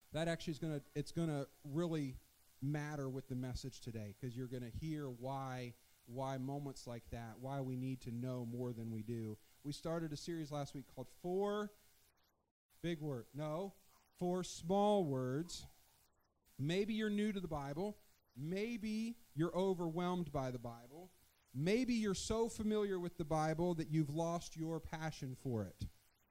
That actually it's going to really matter with the message today, because you're going to hear why moments like that, why we need to know more than we do. We started a series last week called Four Small Words. Maybe you're new to the Bible. Maybe you're overwhelmed by the Bible. Maybe you're so familiar with the Bible that you've lost your passion for it.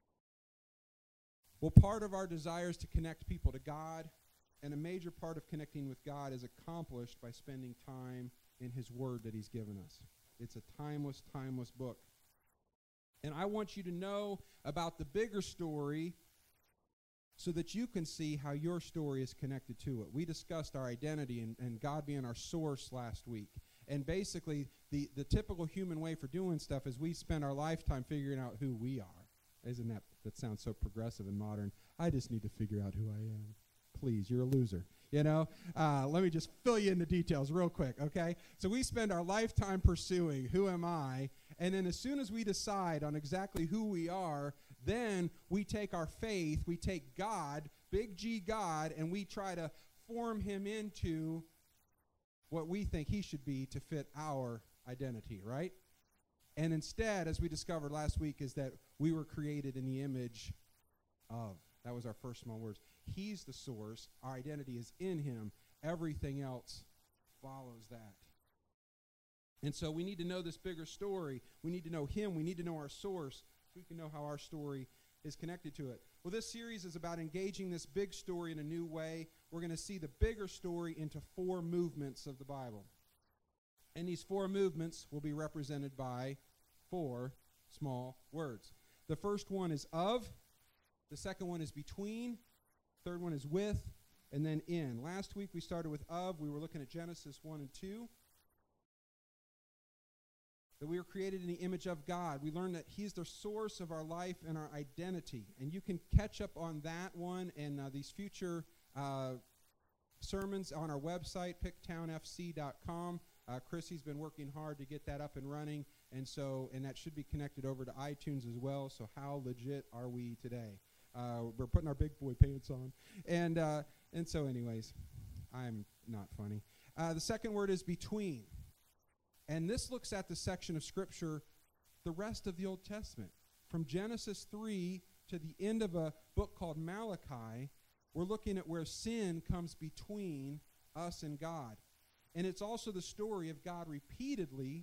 Well, part of our desire is to connect people to God, and a major part of connecting with God is accomplished by spending time in His Word that He's given us. It's a timeless book. And I want you to know about the bigger story so that you can see how your story is connected to it. We discussed our identity and God being our source last week. And basically, the typical human way for doing stuff is we spend our lifetime figuring out who we are. Isn't that sounds so progressive and modern? I just need to figure out who I am. Please, you're a loser. Let me just fill you in the details real quick, okay? So we spend our lifetime pursuing who am I, and then as soon as we decide on exactly who we are, then we take our faith, we take God, big G God, and we try to form Him into what we think He should be to fit our identity, right? And instead, as we discovered last week, is that we were created in the image of. That was our first small words. He's the source. Our identity is in Him. Everything else follows that. And so we need to know this bigger story. We need to know Him. We need to know our source so we can know how our story is connected to it. Well, this series is about engaging this big story in a new way. We're going to see the bigger story into 4 movements of the Bible. And these 4 movements will be represented by 4 small words. The first one is of. The second one is between. Third one is with. And then in. Last week we started with of. We were looking at Genesis 1 and 2. That we were created in the image of God. We learned that He's the source of our life and our identity. And you can catch up on that one and these future sermons on our website, picktownfc.com. Chrissy's been working hard to get that up and running, and that should be connected over to iTunes as well. So how legit are we today? We're putting our big boy pants on, and so anyways, I'm not funny. The second word is between, and this looks at the section of Scripture, the rest of the Old Testament, from Genesis 3 to the end of a book called Malachi. We're looking at where sin comes between us and God. And it's also the story of God repeatedly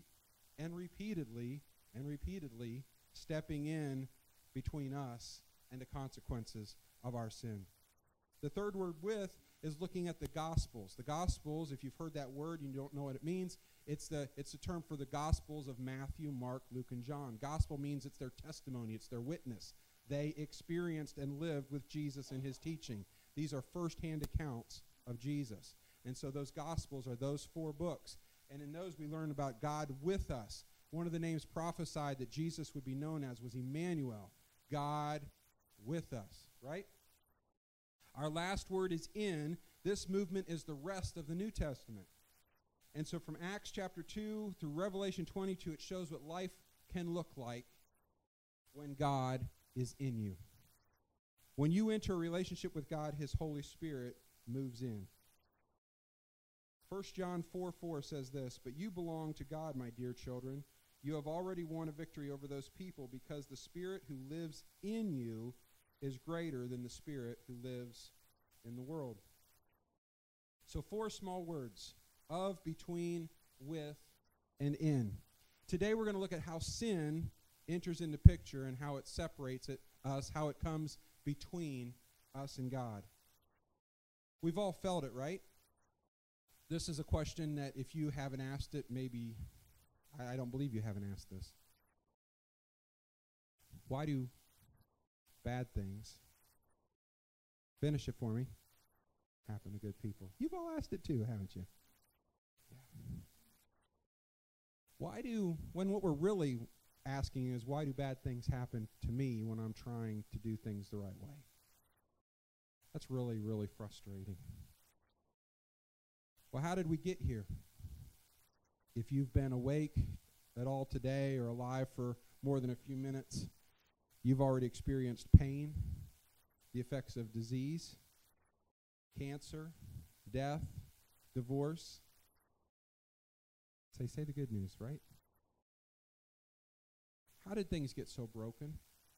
stepping in between us and the consequences of our sin. The third word with is looking at the Gospels. The Gospels, if you've heard that word and you don't know what it means, it's the term for the Gospels of Matthew, Mark, Luke, and John. Gospel means it's their testimony, it's their witness. They experienced and lived with Jesus and His teaching. These are firsthand accounts of Jesus. And so those Gospels are those 4 books. And in those we learn about God with us. One of the names prophesied that Jesus would be known as was Emmanuel, God with us, right? Our last word is in. This movement is the rest of the New Testament. And so from Acts chapter 2 through Revelation 22, it shows what life can look like when God is in you. When you enter a relationship with God, His Holy Spirit moves in. 1 John 4:4 says this, "But you belong to God, my dear children. You have already won a victory over those people because the Spirit who lives in you is greater than the spirit who lives in the world." So 4 small words: of, between, with, and in. Today we're going to look at how sin enters into picture and how it separates us, how it comes between us and God. We've all felt it, right? This is a question that if you haven't asked it, maybe, I don't believe you haven't asked this. Why do bad things, finish it for me, happen to good people? You've all asked it too, haven't you? Yeah. When what we're really asking is, why do bad things happen to me when I'm trying to do things the right way? That's really, really frustrating. Well, how did we get here? If you've been awake at all today or alive for more than a few minutes, you've already experienced pain, the effects of disease, cancer, death, divorce. Say the good news, right? How did things get so broken?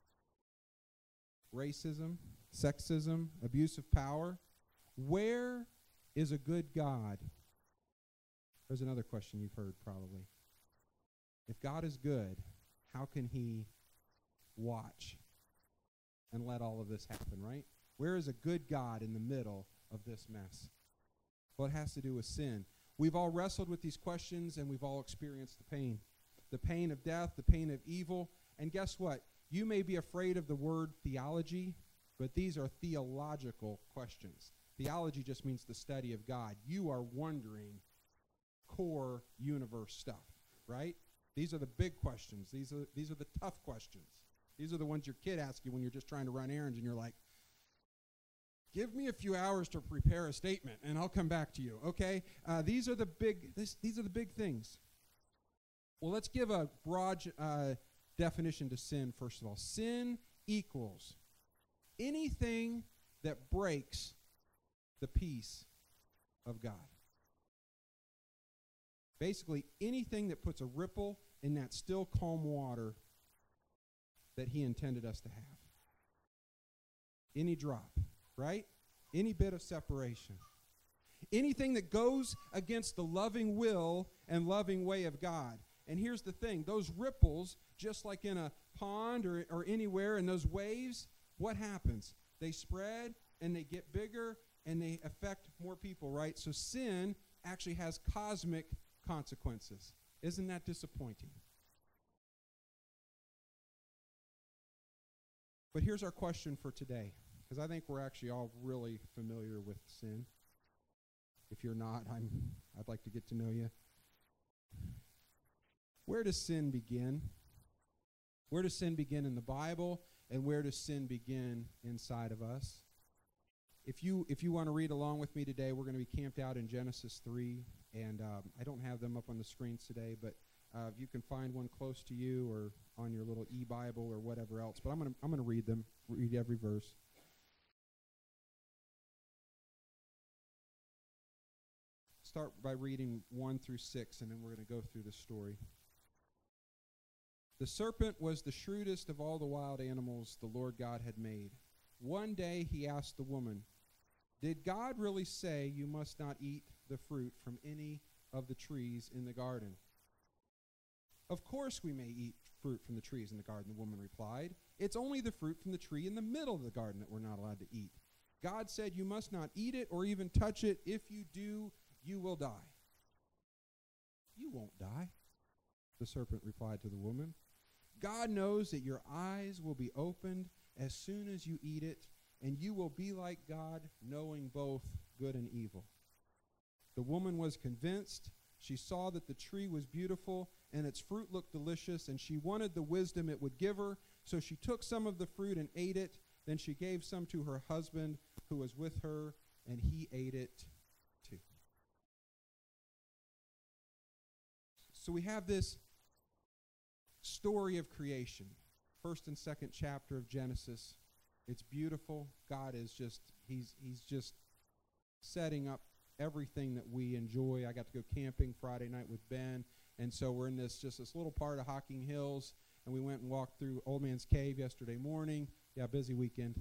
Racism, sexism, abuse of power. Where is a good God? There's another question you've heard probably. If God is good, how can he watch and let all of this happen, right? Where is a good God in the middle of this mess? Well, it has to do with sin. We've all wrestled with these questions, and we've all experienced the pain. The pain of death, the pain of evil. And guess what? You may be afraid of the word theology, but these are theological questions. Theology just means the study of God. You are wondering core universe stuff, right? These are the big questions. These are the tough questions. These are the ones your kid asks you when you're just trying to run errands and you're like, give me a few hours to prepare a statement and I'll come back to you, okay? These are the big things. Well, let's give a broad definition to sin, first of all. Sin equals anything that breaks the peace of God. Basically, anything that puts a ripple in that still calm water that he intended us to have. Any drop, right? Any bit of separation. Anything that goes against the loving will and loving way of God. And here's the thing, those ripples, just like in a pond or anywhere in those waves, what happens? They spread and they get bigger and they affect more people, right? So sin actually has cosmic consequences. Isn't that disappointing? But here's our question for today, because I think we're actually all really familiar with sin. If you're not, I'd like to get to know you. Where does sin begin? Where does sin begin in the Bible, and where does sin begin inside of us? If you want to read along with me today, we're going to be camped out in Genesis 3, and I don't have them up on the screens today, but you can find one close to you or on your little e-Bible or whatever else. But I'm going to read them, read every verse. Start by reading 1 through 6, and then we're going to go through the story. The serpent was the shrewdest of all the wild animals the Lord God had made. One day he asked the woman, "Did God really say you must not eat the fruit from any of the trees in the garden?" "Of course we may eat fruit from the trees in the garden," the woman replied. "It's only the fruit from the tree in the middle of the garden that we're not allowed to eat. God said you must not eat it or even touch it. If you do, you will die." "You won't die," the serpent replied to the woman. "God knows that your eyes will be opened as soon as you eat it, and you will be like God, knowing both good and evil." The woman was convinced. She saw that the tree was beautiful and its fruit looked delicious, and she wanted the wisdom it would give her. So she took some of the fruit and ate it. Then she gave some to her husband who was with her, and he ate it too. So we have this story of creation, first and second chapter of Genesis. It's beautiful. God is just, he's just setting up everything that we enjoy. I got to go camping Friday night with Ben, and so we're in this little part of Hocking Hills, and we went and walked through Old Man's Cave yesterday morning. Yeah, busy weekend.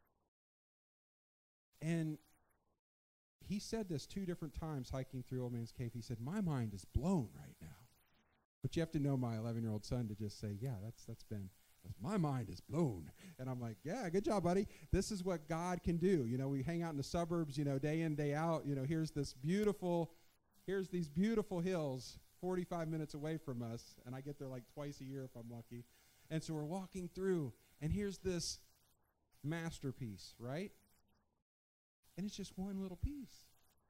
And he said this 2 different times hiking through Old Man's Cave. He said, "My mind is blown right now." But you have to know my 11-year-old son to just say, "Yeah, that's Ben. My mind is blown." And I'm like, "Yeah, good job, buddy. This is what God can do." You know, we hang out in the suburbs, day in, day out. Here's these beautiful hills 45 minutes away from us, and I get there like twice a year if I'm lucky. And so we're walking through, and here's this masterpiece, right? And it's just one little piece.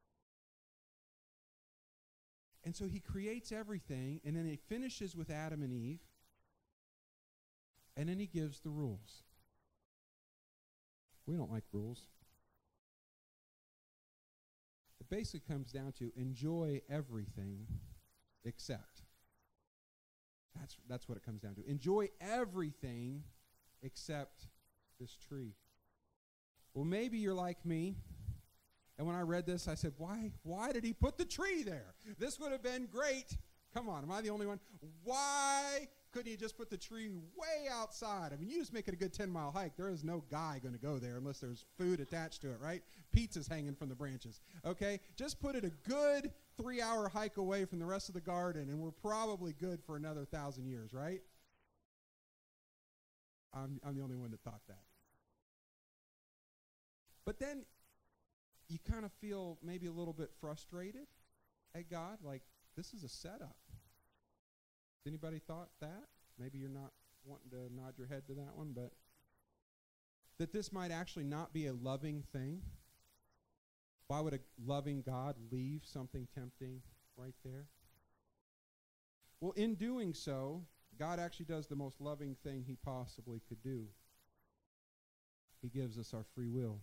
And so he creates everything, and then he finishes with Adam and Eve, and then he gives the rules. We don't like rules. It basically comes down to enjoy everything except. That's what it comes down to. Enjoy everything except this tree. Well, maybe you're like me, And when I read this, I said, why did he put the tree there? This would have been great. Come on, am I the only one? Why couldn't he just put the tree way outside? I mean, you just make it a good 10-mile hike. There is no guy going to go there unless there's food attached to it, right? Pizza's hanging from the branches, okay? Just put it a good 3-hour hike away from the rest of the garden, and we're probably good for another 1,000 years, right? I'm the only one that thought that. But then you kind of feel maybe a little bit frustrated at God, like, this is a setup. Anybody thought that? Maybe you're not wanting to nod your head to that one, but that this might actually not be a loving thing. Why would a loving God leave something tempting right there? Well, in doing so, God actually does the most loving thing he possibly could do. He gives us our free will.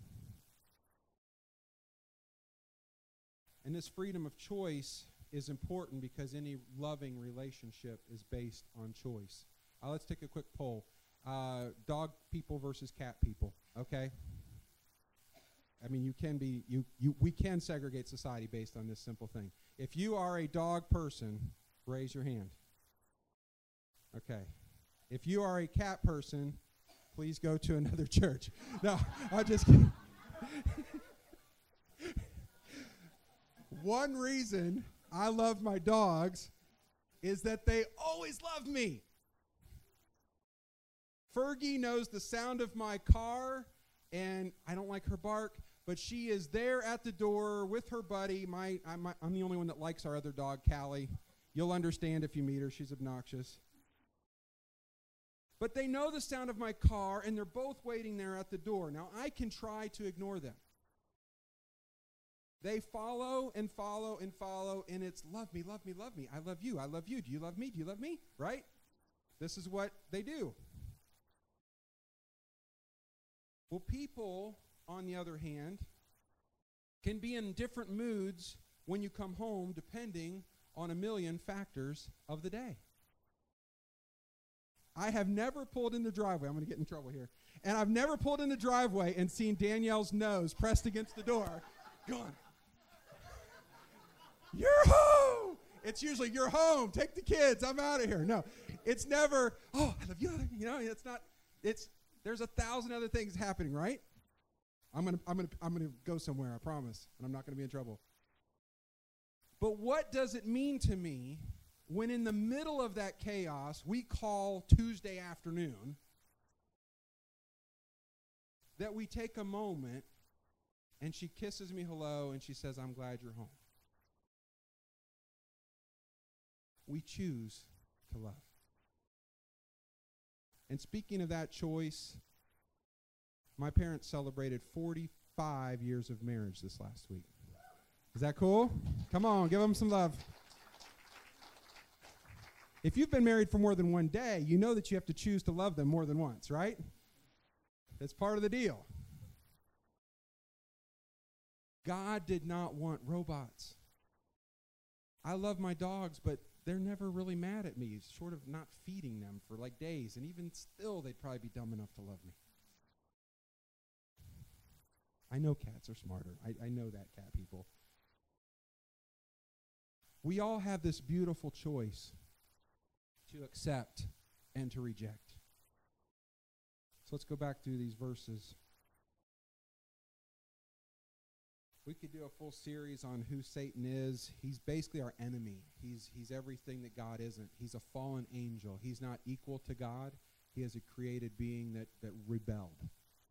And this freedom of choice is important because any loving relationship is based on choice. Let's take a quick poll. Dog people versus cat people, okay? I mean, we can segregate society based on this simple thing. If you are a dog person, raise your hand. Okay. If you are a cat person, please go to another church. No, I'm just kidding. One reason I love my dogs is that they always love me. Fergie knows the sound of my car, and I don't like her bark, but she is there at the door with her buddy. I'm the only one that likes our other dog, Callie. You'll understand if you meet her. She's obnoxious. But they know the sound of my car, and they're both waiting there at the door. Now, I can try to ignore them. They follow and follow and follow, and it's love me, love me, love me. I love you, I love you. Do you love me? Do you love me? Right? This is what they do. Well, people, on the other hand, can be in different moods when you come home depending on a million factors of the day. I have never pulled in the driveway. I'm going to get in trouble here. And I've never pulled in the driveway and seen Danielle's nose pressed against the door going, "You're home!" It's usually, "You're home. Take the kids. I'm out of here." No, it's never, "Oh, I love you." You know, it's not. There's 1,000 other things happening, right? I'm gonna go somewhere, I promise, and I'm not gonna be in trouble. But what does it mean to me when in the middle of that chaos we call Tuesday afternoon that we take a moment and she kisses me hello and she says, "I'm glad you're home"? We choose to love. And speaking of that choice, my parents celebrated 45 years of marriage this last week. Is that cool? Come on, give them some love. If you've been married for more than one day, you know that you have to choose to love them more than once, right? That's part of the deal. God did not want robots. I love my dogs, but they're never really mad at me, short of not feeding them for like days. And even still, they'd probably be dumb enough to love me. I know cats are smarter. I know that, cat people. We all have this beautiful choice to accept and to reject. So let's go back through these verses. We could do a full series on who Satan is. He's basically our enemy. He's everything that God isn't. He's a fallen angel. He's not equal to God. He is a created being that rebelled.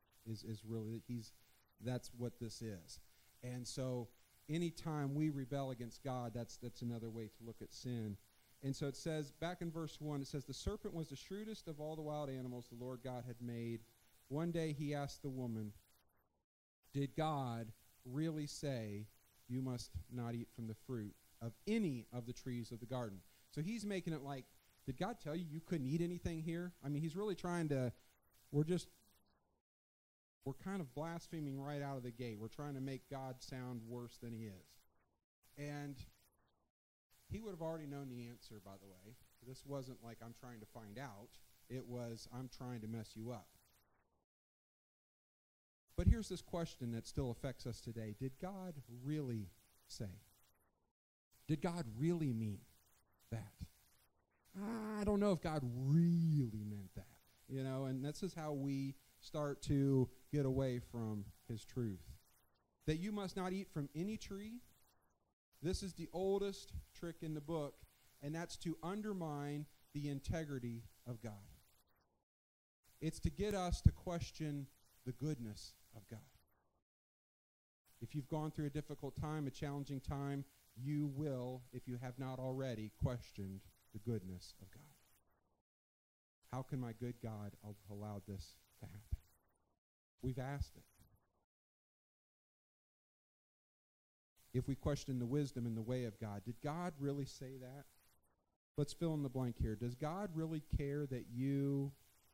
That's what this is. And so anytime we rebel against God, that's another way to look at sin. And so it says, back in verse 1, it says, "The serpent was the shrewdest of all the wild animals the Lord God had made. One day he asked the woman, 'Did God really say you must not eat from the fruit of any of the trees of the garden?'" So he's making it like, did God tell you couldn't eat anything here? I mean, he's really trying to, we're kind of blaspheming right out of the gate. We're trying to make God sound worse than he is. And he would have already known the answer, by the way. This wasn't like, "I'm trying to find out." It was, "I'm trying to mess you up." But here's this question that still affects us today. Did God really say? Did God really mean that? I don't know if God really meant that. And this is how we start to get away from his truth. That you must not eat from any tree. This is the oldest trick in the book, and that's to undermine the integrity of God. It's to get us to question the goodness of God. If you've gone through a difficult time, a challenging time, you will, if you have not already, questioned the goodness of God. How can my good God have allowed this to happen? We've asked it. If we question the wisdom and the way of God, did God really say that? Let's fill in the blank here. Does God really care that you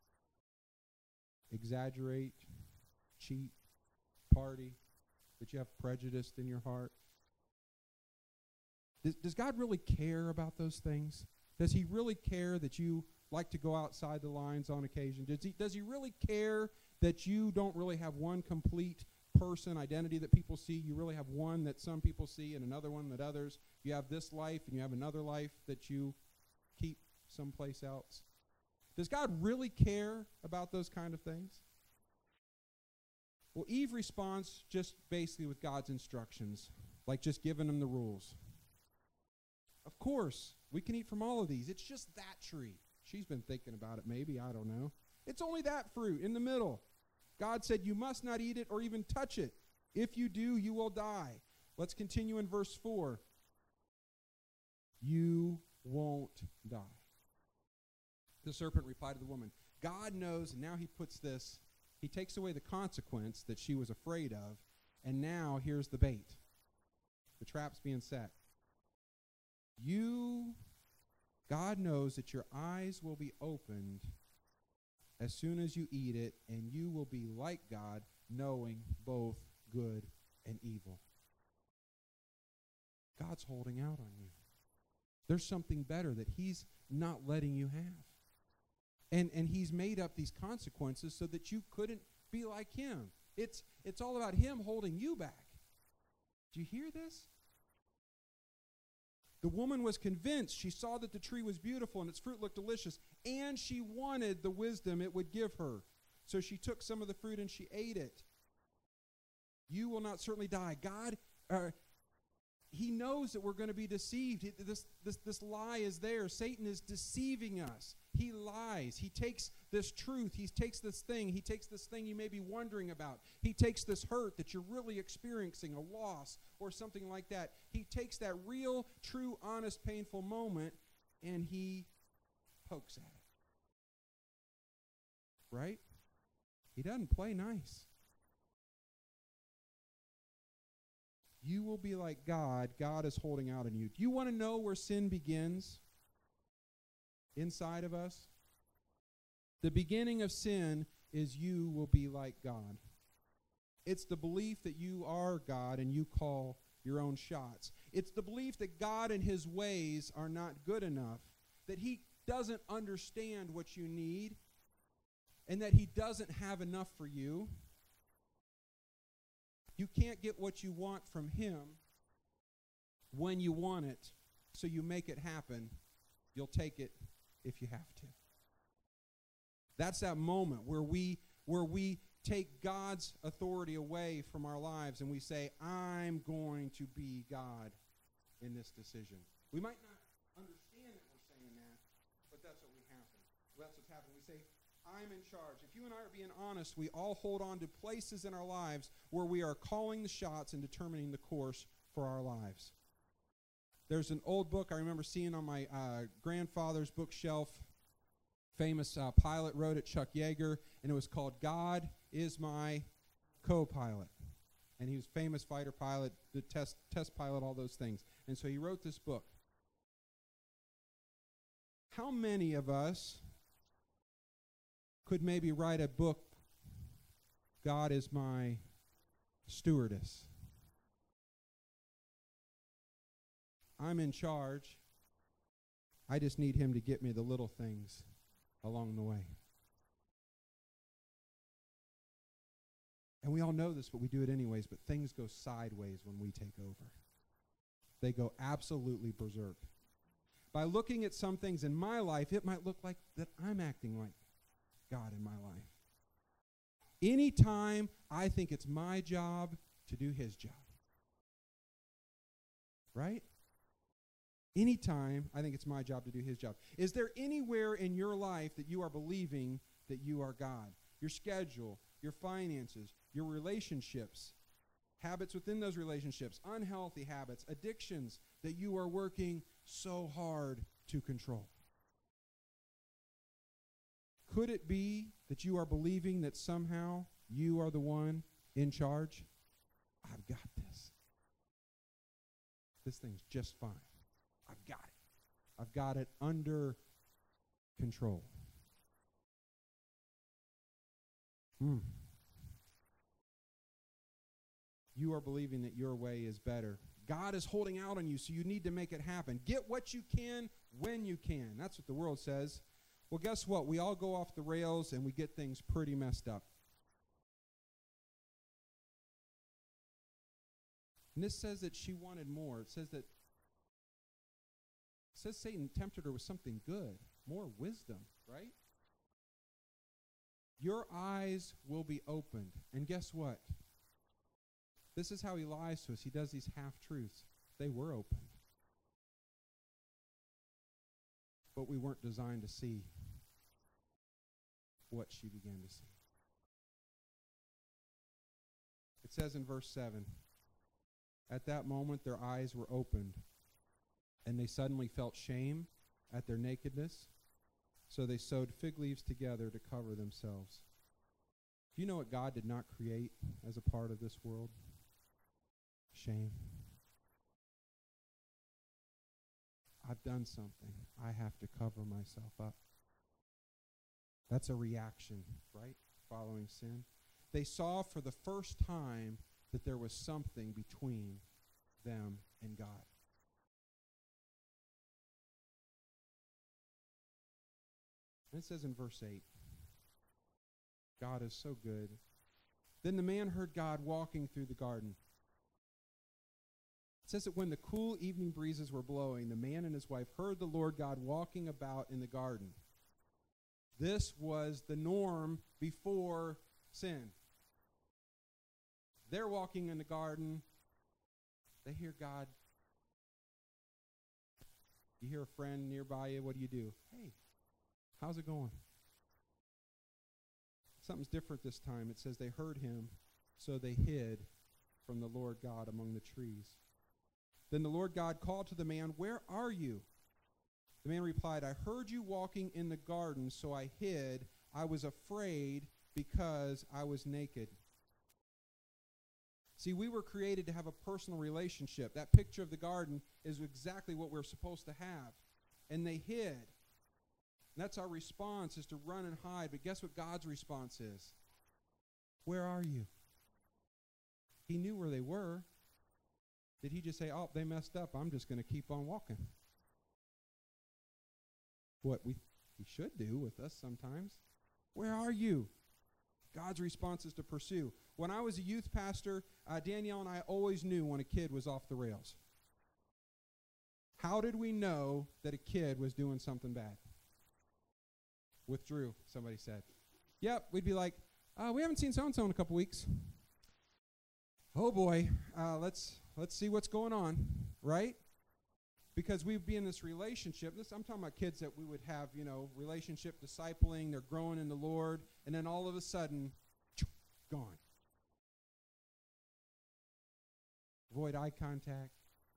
exaggerate, cheat, party, that you have prejudice in your heart? Does God really care about those things? Does he really care that you like to go outside the lines on occasion? Does he really care that you don't really have one complete person, identity that people see? You really have one that some people see and another one that others. You have this life and you have another life that you keep someplace else. Does God really care about those kind of things? Well, Eve responds just basically with God's instructions, like just giving him the rules. Of course, we can eat from all of these. It's just that tree. She's been thinking about it maybe, I don't know. It's only that fruit in the middle. God said you must not eat it or even touch it. If you do, you will die. Let's continue in verse 4. You won't die. The serpent replied to the woman, God knows, and now he takes away the consequence that she was afraid of, and now here's the bait. The trap's being set. God knows that your eyes will be opened as soon as you eat it, and you will be like God, knowing both good and evil. God's holding out on you. There's something better that he's not letting you have. And he's made up these consequences so that you couldn't be like him. It's all about him holding you back. Do you hear this? The woman was convinced. She saw that the tree was beautiful and its fruit looked delicious, and she wanted the wisdom it would give her. So she took some of the fruit and she ate it. You will not certainly die. God, he knows that we're going to be deceived. This lie is there. Satan is deceiving us. He lies. He takes this truth. He takes this thing. He takes this thing you may be wondering about. He takes this hurt that you're really experiencing, a loss or something like that. He takes that real, true, honest, painful moment, and he pokes at it. Right? He doesn't play nice. You will be like God. God is holding out on you. Do you want to know where sin begins? Inside of us? The beginning of sin is you will be like God. It's the belief that you are God and you call your own shots. It's the belief that God and his ways are not good enough, that he doesn't understand what you need, and that he doesn't have enough for you. You can't get what you want from him when you want it, so you make it happen. You'll take it if you have to. That's that moment where we take God's authority away from our lives and we say, I'm going to be God in this decision. We might not understand that we're saying that, but that's what That's what's happening. We say, I'm in charge. If you and I are being honest, we all hold on to places in our lives where we are calling the shots and determining the course for our lives. There's an old book I remember seeing on my grandfather's bookshelf. Famous pilot wrote it, Chuck Yeager, and it was called God is My Co-Pilot. And he was a famous fighter pilot, the test pilot, all those things. And so he wrote this book. How many of us could maybe write a book, God is My Stewardess? I'm in charge. I just need him to get me the little things along the way. And we all know this, but we do it anyways, but things go sideways when we take over. They go absolutely berserk. By looking at some things in my life, it might look like that I'm acting like God in my life. Anytime I think it's my job to do his job. Right? Anytime I think it's my job to do his job. Is there anywhere in your life that you are believing that you are God? Your schedule, your finances, your relationships, habits within those relationships, unhealthy habits, addictions that you are working so hard to control. Could it be that you are believing that somehow you are the one in charge? I've got this. This thing's just fine. I've got it. I've got it under control. You are believing that your way is better. God is holding out on you, so you need to make it happen. Get what you can when you can. That's what the world says. Well, guess what? We all go off the rails and we get things pretty messed up. And this says that she wanted more. It says Satan tempted her with something good, more wisdom, right? Your eyes will be opened. And guess what? This is how he lies to us. He does these half-truths. They were opened. But we weren't designed to see what she began to see. It says in verse 7, at that moment their eyes were opened, and they suddenly felt shame at their nakedness, so they sewed fig leaves together to cover themselves. Do you know what God did not create as a part of this world? Shame. I've done something. I have to cover myself up. That's a reaction, right? Following sin. They saw for the first time that there was something between them and God. And it says in verse 8, God is so good. Then the man heard God walking through the garden. It says that when the cool evening breezes were blowing, the man and his wife heard the Lord God walking about in the garden. This was the norm before sin. They're walking in the garden. They hear God. You hear a friend nearby you. What do? Hey, how's it going? Something's different this time. It says they heard him, so they hid from the Lord God among the trees. Then the Lord God called to the man, "Where are you?" The man replied, "I heard you walking in the garden, so I hid. I was afraid because I was naked." See, we were created to have a personal relationship. That picture of the garden is exactly what we're supposed to have. And they hid. And that's our response, is to run and hide. But guess what God's response is? Where are you? He knew where they were. Did he just say, oh, they messed up, I'm just going to keep on walking? What he should do with us sometimes. Where are you? God's response is to pursue. When I was a youth pastor, Danielle and I always knew when a kid was off the rails. How did we know that a kid was doing something bad? Withdrew, somebody said. Yep, we'd be like, we haven't seen so-and-so in a couple weeks. Oh boy, let's see what's going on, right? Because we'd be in this relationship. I'm talking about kids that we would have, relationship discipling. They're growing in the Lord. And then all of a sudden, gone. Avoid eye contact.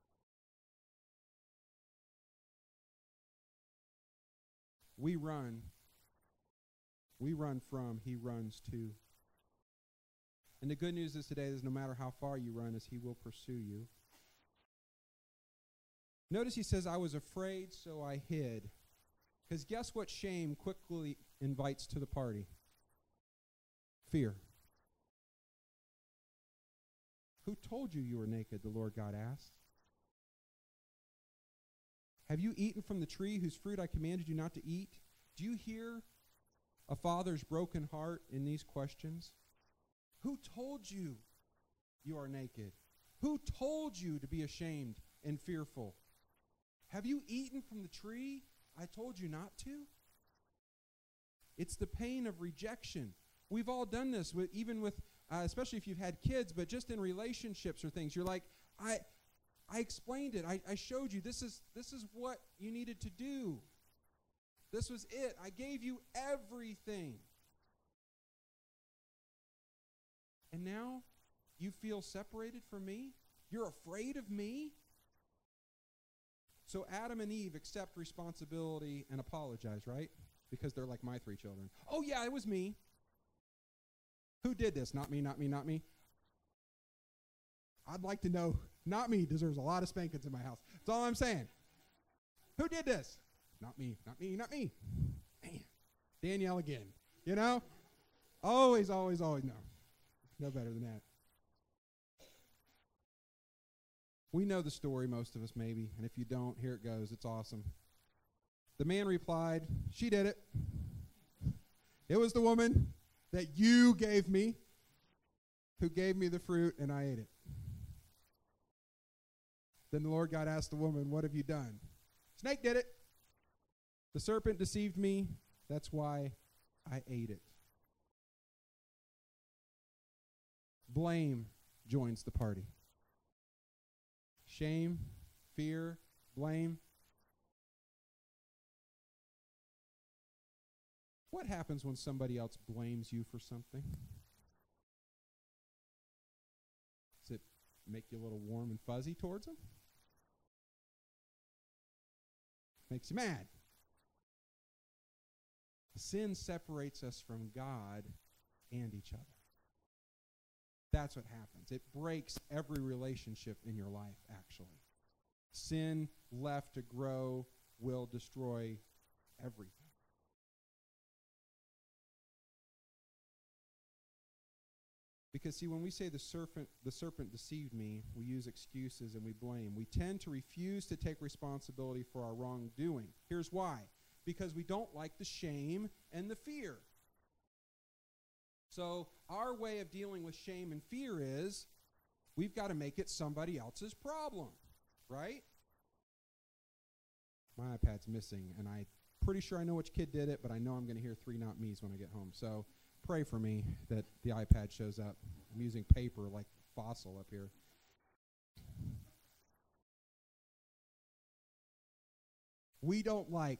We run. We run from, he runs to. And the good news is today is no matter how far you run, is he will pursue you. Notice he says, I was afraid, so I hid. Because guess what shame quickly invites to the party? Fear. Who told you you were naked, the Lord God asked. Have you eaten from the tree whose fruit I commanded you not to eat? Do you hear a father's broken heart in these questions? Who told you you are naked? Who told you to be ashamed and fearful? Have you eaten from the tree I told you not to? It's the pain of rejection. We've all done this, even with, especially if you've had kids, but just in relationships or things. You're like, I explained it. I showed you. This is what you needed to do. This was it. I gave you everything. And now you feel separated from me? You're afraid of me? So Adam and Eve accept responsibility and apologize, right? Because they're like my 3 children. Oh, yeah, it was me. Who did this? Not me, not me, not me. I'd like to know, not me deserves a lot of spankings in my house. That's all I'm saying. Who did this? Not me, not me, not me. Man, Danielle again. You know? Always, always, always no. No better than that. We know the story, most of us maybe, and if you don't, here it goes. It's awesome. The man replied, she did it. It was the woman that you gave me who gave me the fruit, and I ate it. Then the Lord God asked the woman, what have you done? Snake did it. The serpent deceived me. That's why I ate it. Blame joins the party. Shame, fear, blame. What happens when somebody else blames you for something? Does it make you a little warm and fuzzy towards them? Makes you mad. Sin separates us from God and each other. That's what happens. It breaks every relationship in your life, actually. Sin left to grow will destroy everything. Because, see, when we say the serpent deceived me, we use excuses and we blame. We tend to refuse to take responsibility for our wrongdoing. Here's why. Because we don't like the shame and the fear. So our way of dealing with shame and fear is we've got to make it somebody else's problem, right? My iPad's missing, and I'm pretty sure I know which kid did it, but I know I'm going to hear 3 not me's when I get home. So pray for me that the iPad shows up. I'm using paper like fossil up here. We don't like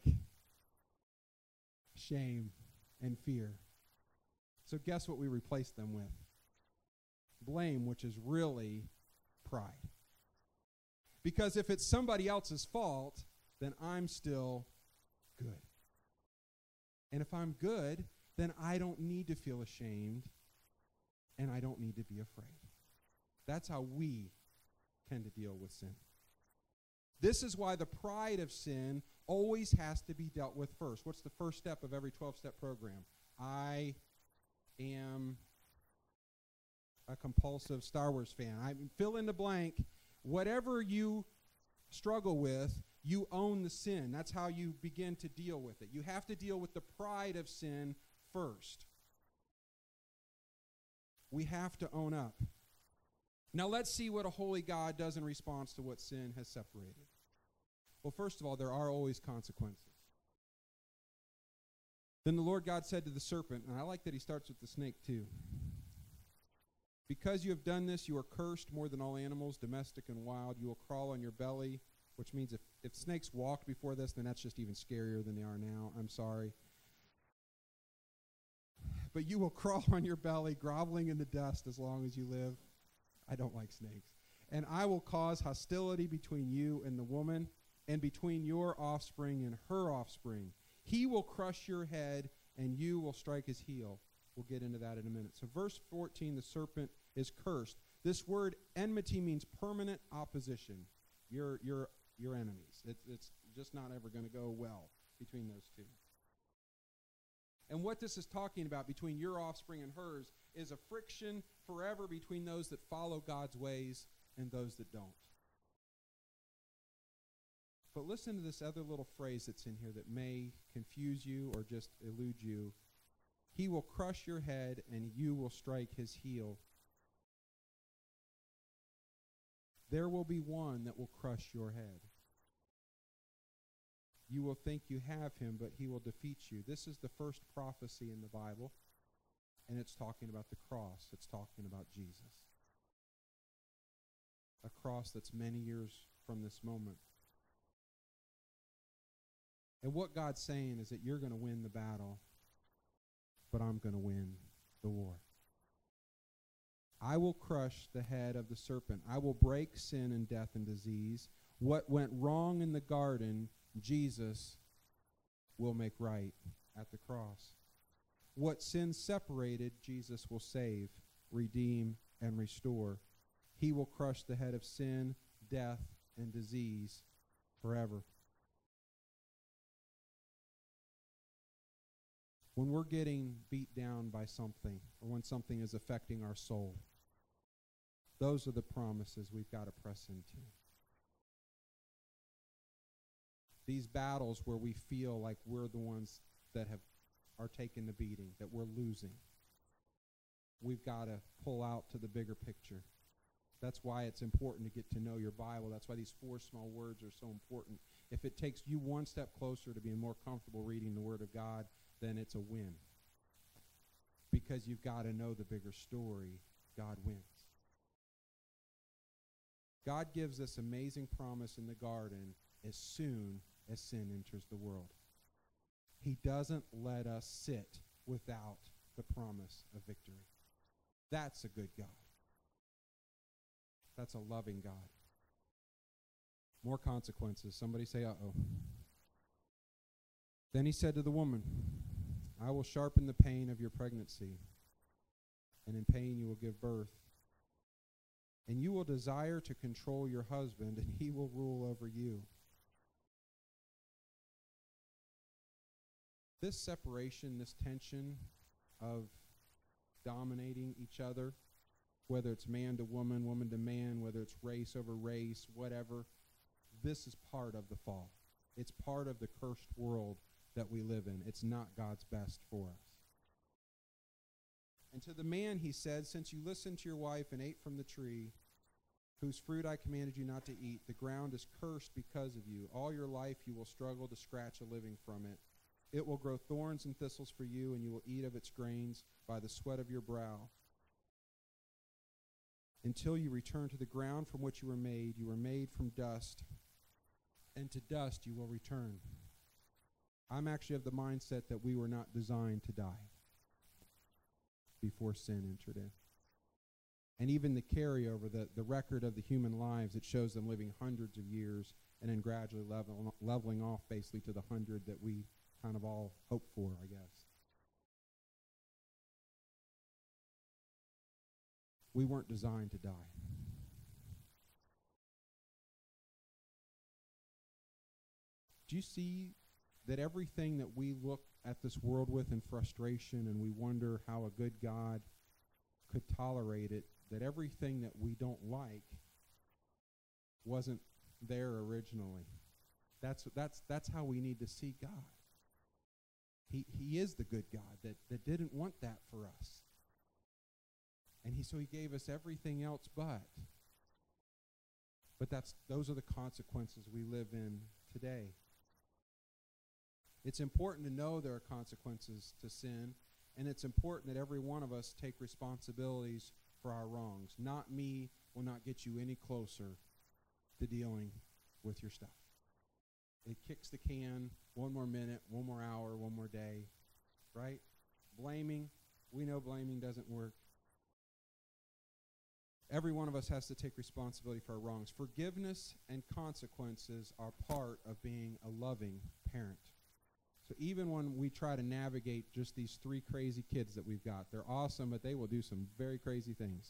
shame and fear. So guess what we replace them with? Blame, which is really pride. Because if it's somebody else's fault, then I'm still good. And if I'm good, then I don't need to feel ashamed, and I don't need to be afraid. That's how we tend to deal with sin. This is why the pride of sin always has to be dealt with first. What's the first step of every 12-step program? I am a compulsive Star Wars fan. I fill in the blank. Whatever you struggle with, you own the sin. That's how you begin to deal with it. You have to deal with the pride of sin first. We have to own up. Now let's see what a holy God does in response to what sin has separated. Well, first of all, there are always consequences. Then the Lord God said to the serpent, and I like that he starts with the snake too. Because you have done this, you are cursed more than all animals, domestic and wild. You will crawl on your belly, which means if snakes walked before this, then that's just even scarier than they are now. I'm sorry. But you will crawl on your belly, groveling in the dust as long as you live. I don't like snakes. And I will cause hostility between you and the woman, and between your offspring and her offspring. He will crush your head, and you will strike his heel. We'll get into that in a minute. So verse 14, the serpent is cursed. This word enmity means permanent opposition. Your enemies. It's just not ever going to go well between those two. And what this is talking about between your offspring and hers is a friction forever between those that follow God's ways and those that don't. But listen to this other little phrase that's in here that may confuse you or just elude you. He will crush your head, and you will strike his heel. There will be one that will crush your head. You will think you have him, but he will defeat you. This is the first prophecy in the Bible, and it's talking about the cross. It's talking about Jesus. A cross that's many years from this moment. And what God's saying is that you're going to win the battle, but I'm going to win the war. I will crush the head of the serpent. I will break sin and death and disease. What went wrong in the garden, Jesus will make right at the cross. What sin separated, Jesus will save, redeem, and restore. He will crush the head of sin, death, and disease forever. When we're getting beat down by something, or when something is affecting our soul, those are the promises we've got to press into. These battles where we feel like we're the ones that are taking the beating, that we're losing, we've got to pull out to the bigger picture. That's why it's important to get to know your Bible. That's why these 4 small words are so important. If it takes you one step closer to being more comfortable reading the Word of God, then it's a win. Because you've got to know the bigger story. God wins. God gives this amazing promise in the garden as soon as sin enters the world. He doesn't let us sit without the promise of victory. That's a good God. That's a loving God. More consequences. Somebody say, uh-oh. Then he said to the woman, I will sharpen the pain of your pregnancy, and in pain you will give birth. And you will desire to control your husband, and he will rule over you. This separation, this tension of dominating each other, whether it's man to woman, woman to man, whether it's race over race, whatever, this is part of the fall. It's part of the cursed world that we live in. It's not God's best for us. And to the man he said, since you listened to your wife and ate from the tree, whose fruit I commanded you not to eat, the ground is cursed because of you. All your life you will struggle to scratch a living from it. It will grow thorns and thistles for you, and you will eat of its grains by the sweat of your brow. Until you return to the ground from which you were made from dust, and to dust you will return. I'm actually of the mindset that we were not designed to die before sin entered in. And even the carryover, the record of the human lives, it shows them living hundreds of years and then gradually leveling off basically to the 100 that we kind of all hope for, I guess. We weren't designed to die. Do you see that everything that we look at this world with in frustration and we wonder how a good God could tolerate it, that everything that we don't like wasn't there originally? That's how we need to see God. He is the good God that didn't want that for us. And so he gave us everything else but those are the consequences we live in today. It's important to know there are consequences to sin, and it's important that every one of us take responsibilities for our wrongs. Not me will not get you any closer to dealing with your stuff. It kicks the can, one more minute, one more hour, one more day, right? Blaming, we know blaming doesn't work. Every one of us has to take responsibility for our wrongs. Forgiveness and consequences are part of being a loving parent. So even when we try to navigate just these 3 crazy kids that we've got, they're awesome, but they will do some very crazy things.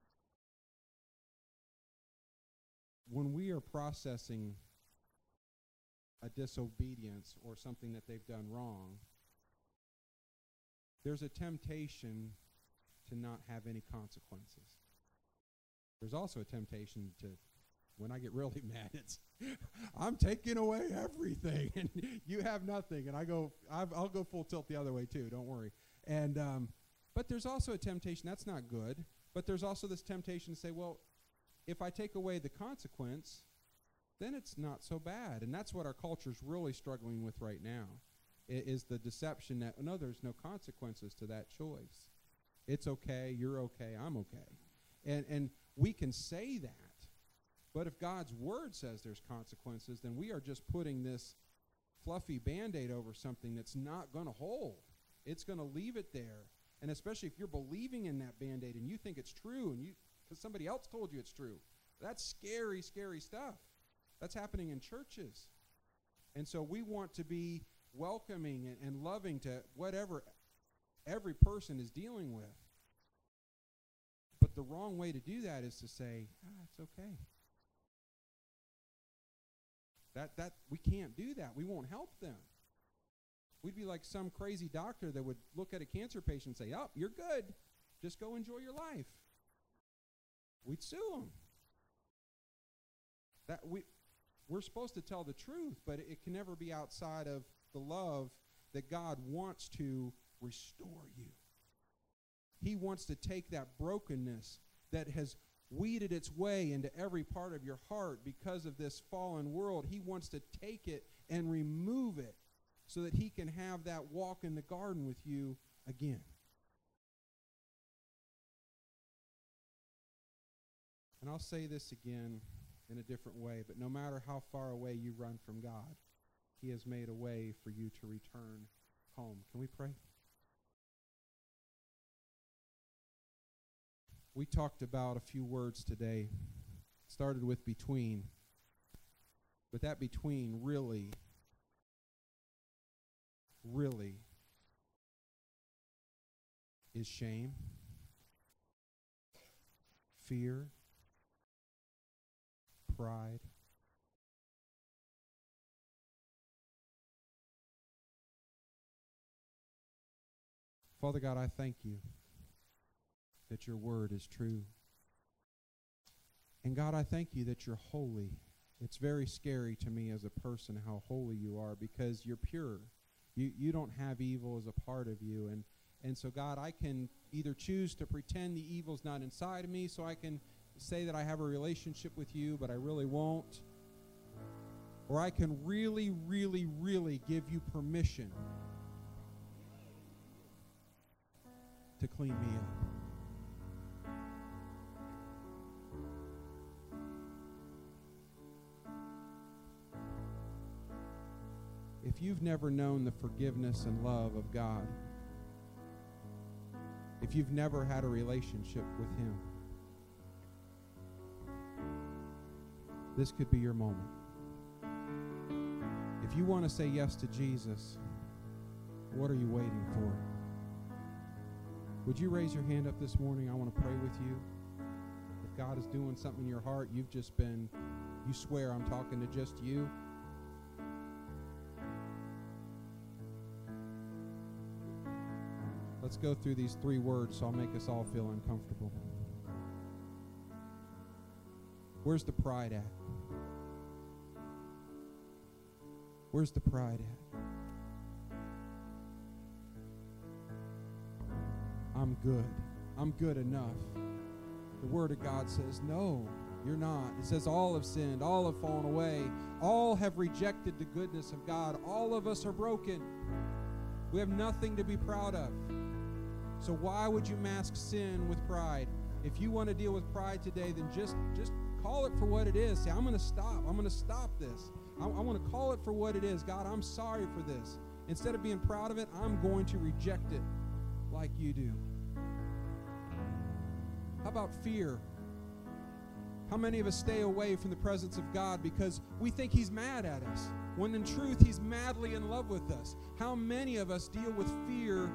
When we are processing a disobedience or something that they've done wrong, there's a temptation to not have any consequences. There's also a temptation to, when I get really mad, it's, I'm taking away everything, and you have nothing. And I'll go full tilt the other way too, don't worry. And but there's also a temptation, that's not good, but there's also this temptation to say, well, if I take away the consequence, then it's not so bad. And that's what our culture's really struggling with right now, is the deception that, no, there's no consequences to that choice. It's okay, you're okay, I'm okay. And we can say that, but if God's word says there's consequences, then we are just putting this fluffy Band-Aid over something that's not going to hold. It's going to leave it there. And especially if you're believing in that Band-Aid and you think it's true, and because somebody else told you it's true, that's scary, scary stuff. That's happening in churches. And so we want to be welcoming and loving to whatever every person is dealing with. But the wrong way to do that is to say, it's okay. That we can't do that. We won't help them. We'd be like some crazy doctor that would look at a cancer patient and say, oh, you're good. Just go enjoy your life. We'd sue them. We're supposed to tell the truth, but it can never be outside of the love that God wants to restore you. He wants to take that brokenness that has weeded its way into every part of your heart because of this fallen world. He wants to take it and remove it so that he can have that walk in the garden with you again. And I'll say this again in a different way, but no matter how far away you run from God, he has made a way for you to return home. Can we pray? We talked about a few words today. It started with between. But that between really is shame, fear, pride. Father God, I thank you that your word is true. And God, I thank you that you're holy. It's very scary to me as a person how holy you are, because you're pure. You don't have evil as a part of you. And so, God, I can either choose to pretend the evil's not inside of me so I can say that I have a relationship with you, but I really won't. Or I can really give you permission to clean me up. If you've never known the forgiveness and love of God, if you've never had a relationship with him, this could be your moment. If you want to say yes to Jesus, what are you waiting for? Would you raise your hand up this morning? I want to pray with you. If God is doing something in your heart, you swear I'm talking to just you. Let's go through these 3 words so I'll make us all feel uncomfortable. Where's the pride at? Where's the pride at? I'm good. I'm good enough. The Word of God says, no, you're not. It says all have sinned, all have fallen away, all have rejected the goodness of God. All of us are broken. We have nothing to be proud of. So why would you mask sin with pride? If you want to deal with pride today, then just call it for what it is. Say, I'm going to stop. I'm going to stop this. I want to call it for what it is. God, I'm sorry for this. Instead of being proud of it, I'm going to reject it like you do. How about fear? How many of us stay away from the presence of God because we think he's mad at us, when in truth he's madly in love with us? How many of us deal with fear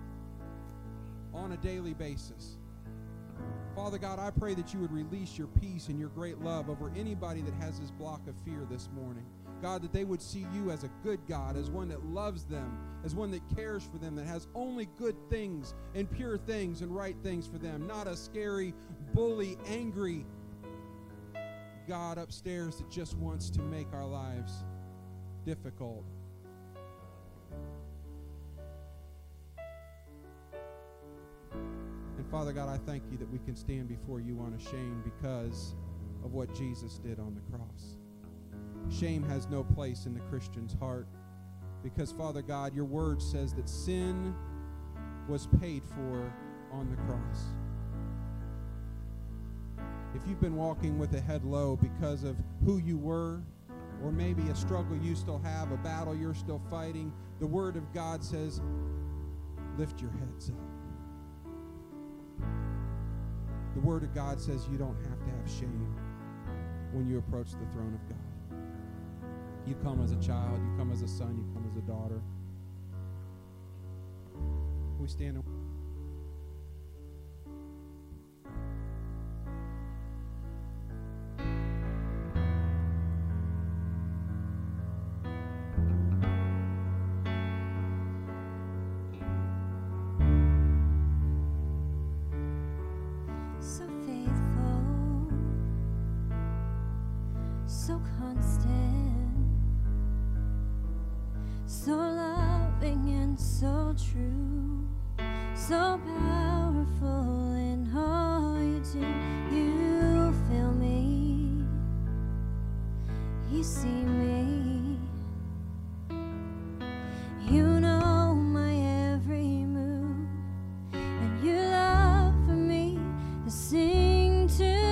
on a daily basis? Father God, I pray that you would release your peace and your great love over anybody that has this block of fear this morning. God, that they would see you as a good God, as one that loves them, as one that cares for them, that has only good things and pure things and right things for them, not a scary, bully, angry God upstairs that just wants to make our lives difficult. Father God, I thank you that we can stand before you unashamed because of what Jesus did on the cross. Shame has no place in the Christian's heart because, Father God, your word says that sin was paid for on the cross. If you've been walking with a head low because of who you were, or maybe a struggle you still have, a battle you're still fighting, the Word of God says, lift your heads up. The Word of God says you don't have to have shame when you approach the throne of God. You come as a child, you come as a son, you come as a daughter. We stand. So faithful, so constant, so loving and so true, so powerful in all you do. You feel me, you see me, you know my every move, and you love for me to sing to you.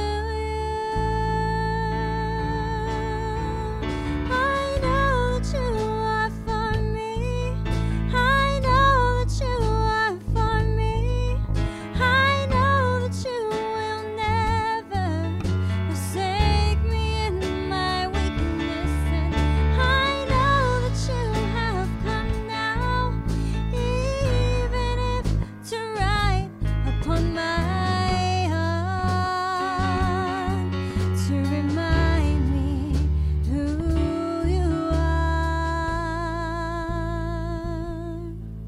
I know that you are for me. I know that you are for me. I know that you will never forsake me in my weakness, and I know that you have come now, even if to write upon my heart, to remind me who you are.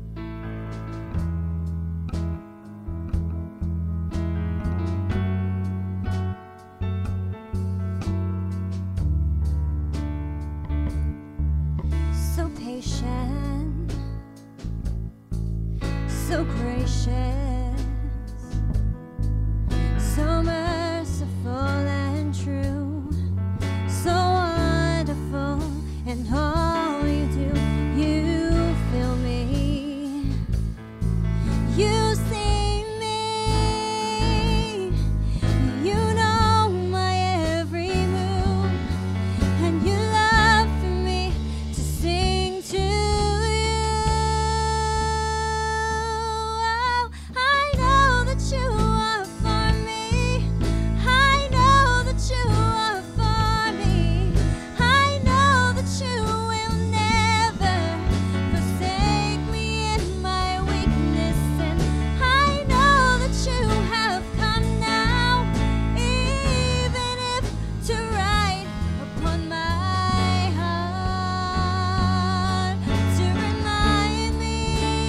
So patient, so gracious, so merciful and true, so wonderful in all you do. You feel me, you see me, you know my every move, and you love for me to sing to you. Oh, I know that you are for me. I know that you are for me. I know that you will never forsake me in my weakness, and I know that you have come now, even if to write upon my heart, to remind me.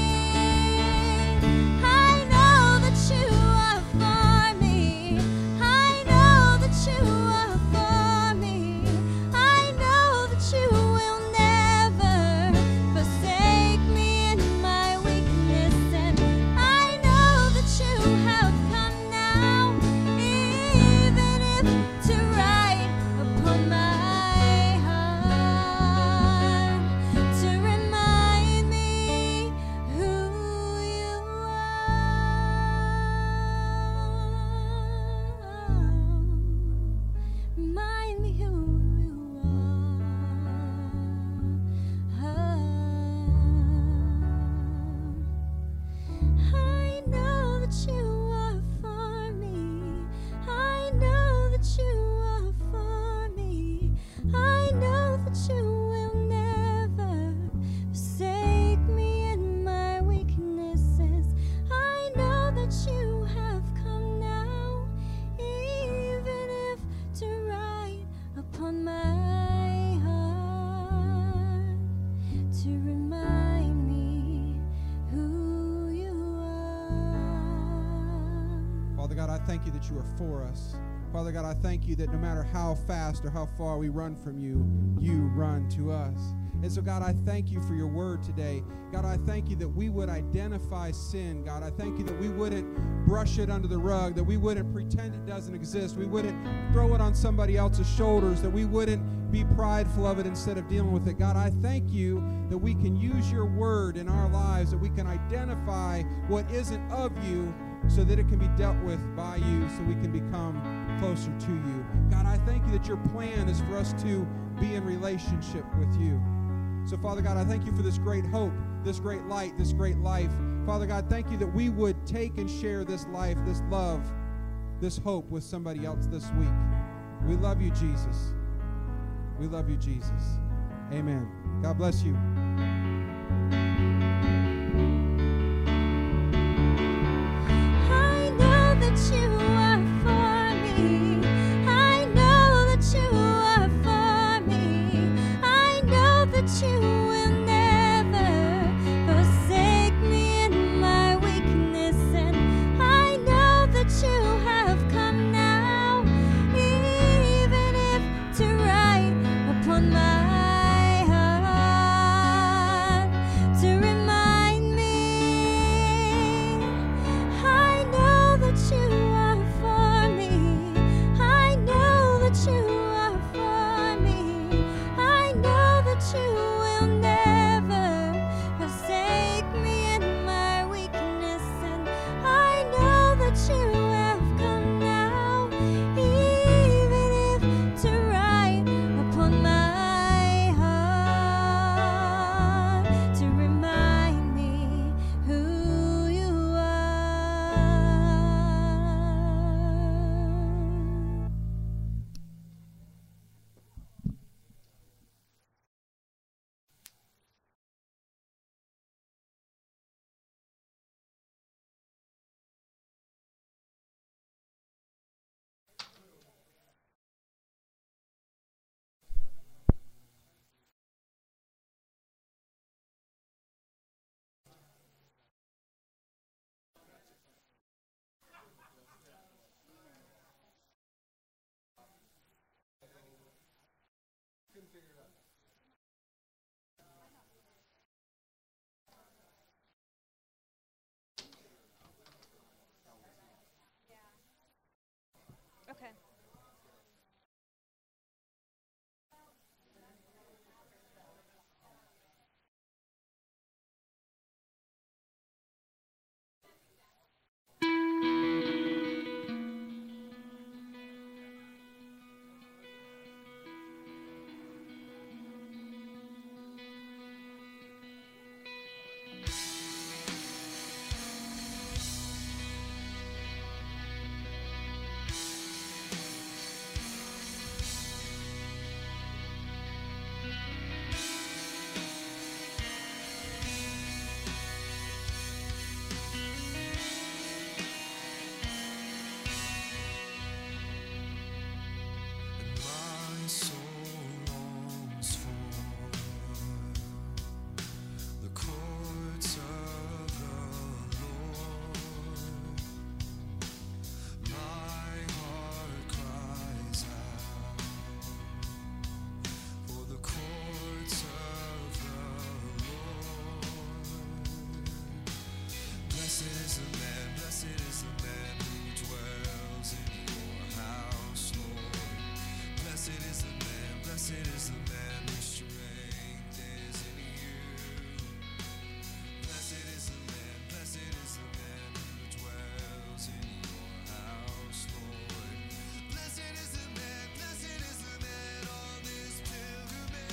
I know that you are for me. I know that you are for me. I know that you will never forsake me in my weakness, and I know that you have come now, even if to write upon my heart, to remind me who you are. Remind me who you are. I know that you are for me. I know that you are for me. I know that you will never forsake me in my weaknesses. I know that you have come now, even if to write upon my heart, to remind me who you are. Father God, I thank you that you are for us. Father God, I thank you that no matter how fast or how far we run from you, you run to us. And so, God, I thank you for your word today. God, I thank you that we would identify sin. God, I thank you that we wouldn't brush it under the rug, that we wouldn't pretend it doesn't exist. We wouldn't throw it on somebody else's shoulders, that we wouldn't be prideful of it instead of dealing with it. God, I thank you that we can use your word in our lives, that we can identify what isn't of you so that it can be dealt with by you, so we can become closer to you. God, I thank you that your plan is for us to be in relationship with you. So, Father God, I thank you for this great hope, this great light, this great life. Father God, thank you that we would take and share this life, this love, this hope with somebody else this week. We love you, Jesus. We love you, Jesus. Amen. God bless you. I know that you are for me. I know that you are for me. I know that you will never forsake me in my weakness, and I know that you have come now, even if to write upon my heart, to remind me. I know that you are for me. I know that you are for me. I know that you will never forsake me in my weakness, and I know that you have come now, even if to write upon my heart, to remind me who you are. Okay. My soul longs for the courts of the Lord. My heart cries out for the courts of the Lord. Blessed is the man who dwells in your house, Lord. Blessed is the man whose strength is in you. Blessed is the man who dwells in your house, Lord. Blessed is the man on this pilgrimage.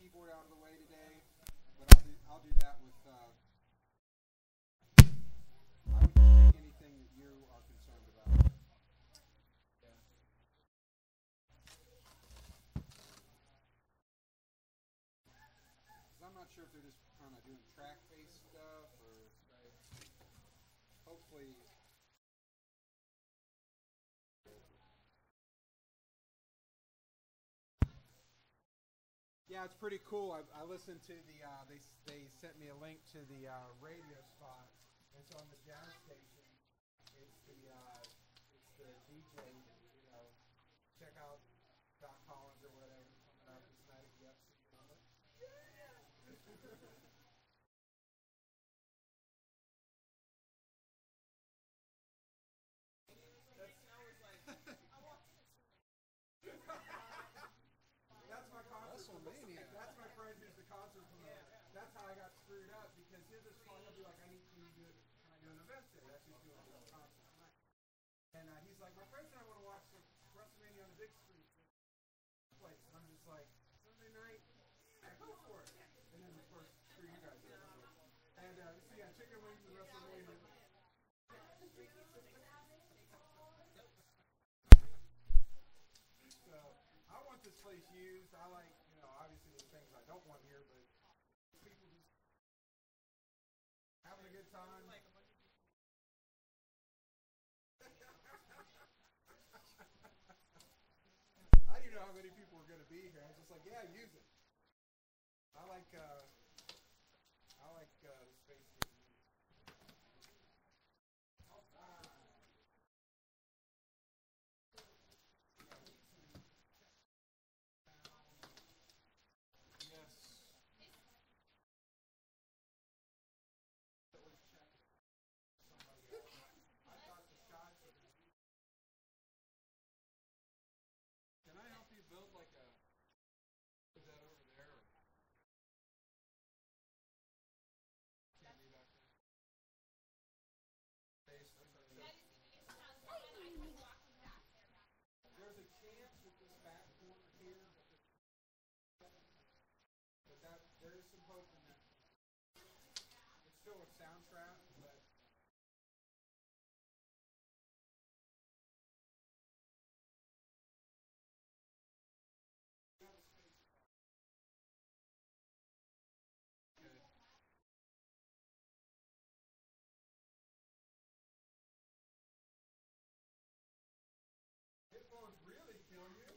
keyboard out of the way today, but I'll do that with. I would take anything that you are concerned about. Yeah. 'Cause I'm not sure if they're just kind of doing track-based stuff or hopefully. Yeah, it's pretty cool. I listened to the. They sent me a link to the radio spot, and so on the jazz station, it's the DJ. Check out Doc Collins or whatever coming up. Isn't that a gift? That's my concert. WrestleMania. That's my friend who's the concert promoter. That's how I got screwed up because he'll just call. He'll be like, "I need to do it. Can I do an event there?" That's who's doing the concert tonight. And he's like, "My friends and I want to watch the WrestleMania on the big screen place." And I'm just like, "Sunday night, yeah, go for it." And then of course, screw you guys. And so yeah, chicken wings and WrestleMania. So I want this place used. I like, obviously there's things I don't want here, but people just having a good time. I didn't know how many people were going to be here. I was just like, yeah, use it. I like the space being used. Can I help you build like a put that over there? Can't be back there. There's a chance with this back corner here, but there is some hope in that. It's still a soundtrack, but. Headphones really kill you.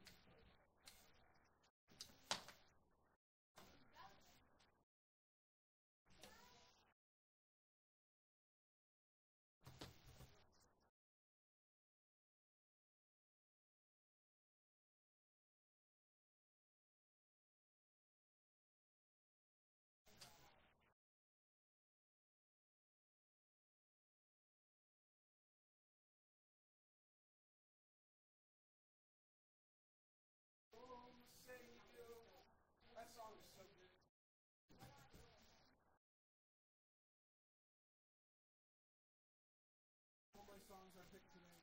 That song is so good. All my songs I picked today.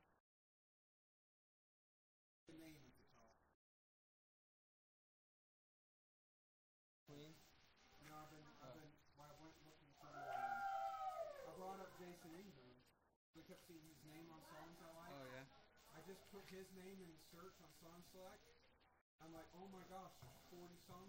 The name at the top. Clean? No, I went looking through. I brought up Jason Ingram. We kept seeing his name on songs I like. Oh, yeah? I just put his name in search on Song Select. I'm like, oh my gosh, there's 40 songs